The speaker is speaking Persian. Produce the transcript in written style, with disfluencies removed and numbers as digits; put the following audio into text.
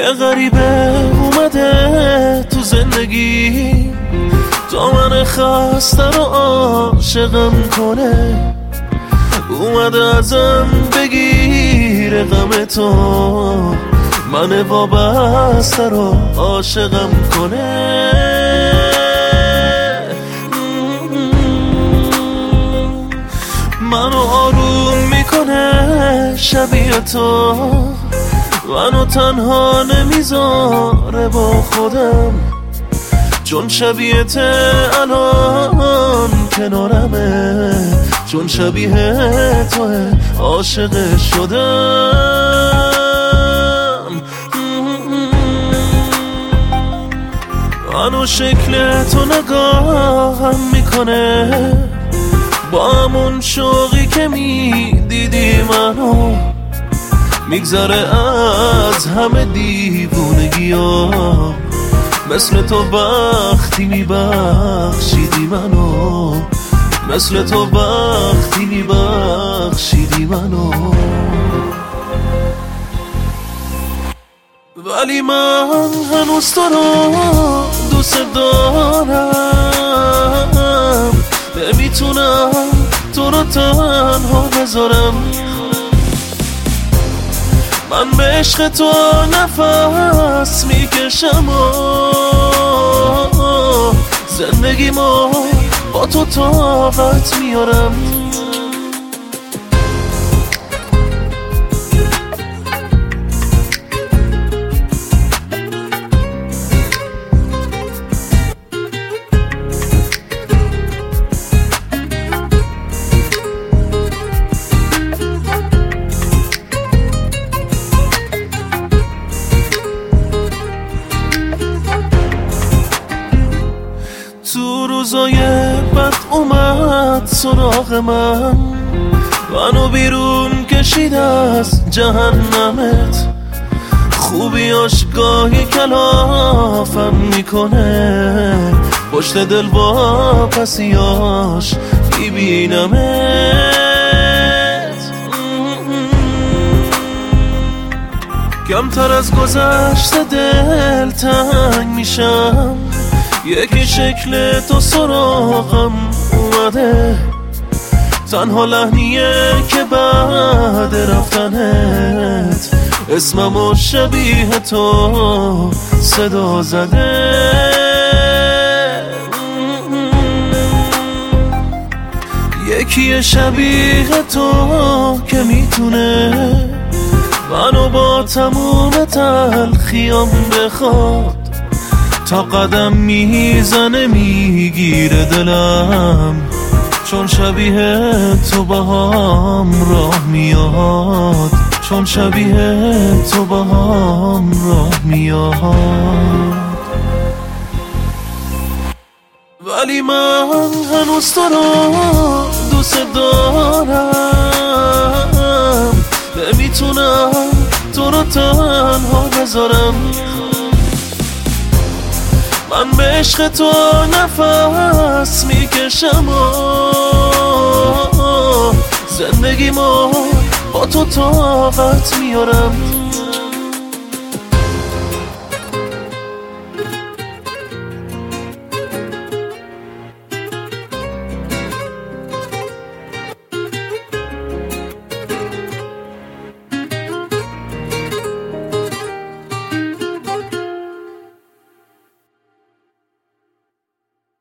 غریبه اومده تو زندگی، تا من خسته رو عاشقم کنه. اومده ازم بگیره غم تو، من وابسته رو عاشقم کنه. منو آروم میکنه شبیه تو، منو تنها نمیذاره با خودم، چون شبیه ته الان کنارمه، چون شبیه توه عاشق شدم. منو شکل تو نگاهم میکنه، با همون شوقی که میدیدی منو، میگذره از همه دیوونگی ها، مثل تو وقتی میبخشیدی منو، مثل تو وقتی میبخشیدی منو. ولی من هنوز تو رو دوست دارم، نمیتونم تو رو تنها بذارم. من به عشق تو نفس میکشم و زندگیمو با تو طاقت میارم. تو روزای بد اومد سراغ من، منو بیرون کشید از جهنمت. خوبیاش گاهی کلافم میکنه، پشت دل با پسیاش میبینمت. کمتر از گذشته دل تنگ میشم، یکی شکل تو سراغم اومده، تنها لحنیه که بعد رفتنت اسممو شبیه تو صدا زده. یکی شبیه تو که میتونه منو با تموم تلخیام بخواد، تا قدم میزنه میگیره دلم، چون شبیه تو باهام راه میاد، چون شبیه تو باهام راه میاد. ولی من هنوز تو رو دوست دارم، نمیتونم تو رو تنها بذارم. من به عشق تو نفس میکشم و زندگیمو با تو طاقت میارم.